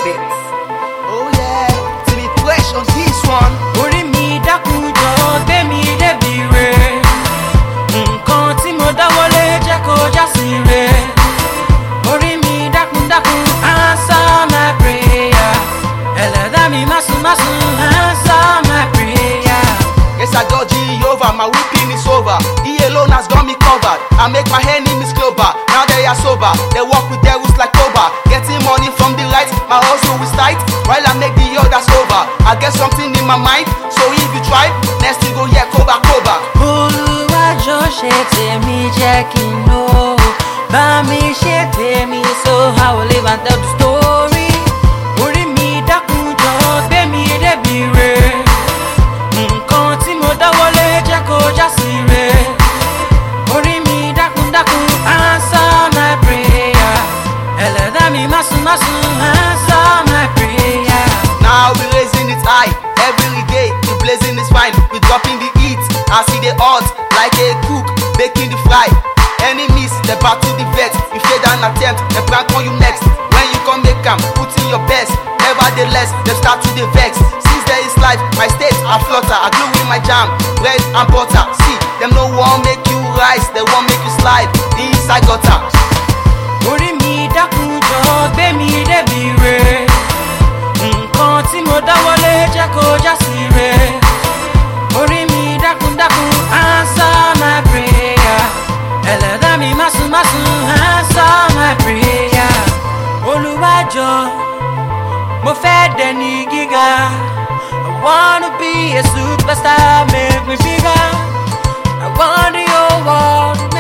bits. Oh yeah, to be fresh on this one. Orí mi dákun jọ gbé mi débi re. Nǹkan tí mo dáwọ́lé jẹ́ kó já sí re. Orí mi dákun answer my prayer. Ẹlẹ́dàá mi másun answer my prayer. Yes, I got Jehovah, my weeping is over. He alone has got me covered. I make my enemies global. Now they are sober. They walk with devils like Cobra. Getting money from the light, my hustle is tight. While I make the others over. I get something in my mind, so if you try, next you go hear Cobra. Olúwa jọ̀ọ́ ṣe tèmi jẹ́ kí n know. Bá mi ṣe tèmi so I will live and tell the story. Orí mi dákun jọ̀ọ́ gbé mi débi re. Nǹkan tí mo dáwọ́lé jẹ́ kó já sí re. Orí mi dákun answer my prayer. Ẹlẹ́dàá mi másun answer my prayer. Now we raising it high, every day the blazing is fine. We dropping the heat, I see the hot like a cook, baking the fry. Enemies, they back to the vet. You fail an attempt, they prank on you next. When you come make them, put in your best. Nevertheless, they start to the vex. Since there is life, my state I flutter. I glue in my jam, bread and butter. See, them no one make you rise, they won't make you slide. Inside gutter. Orí mi dákun jọ̀ọ́ gbé mi débi re. Nǹkan tí mo dáwọ́lé jẹ́ kó já sí re. Orí mi dákun answer my prayer. Ẹlẹ́dàá mi másun answer my prayer. Olúwa jọ̀ọ́ mo fẹ́ dẹni gíga. I wanna be a superstar, make me bigger. I want the whole world.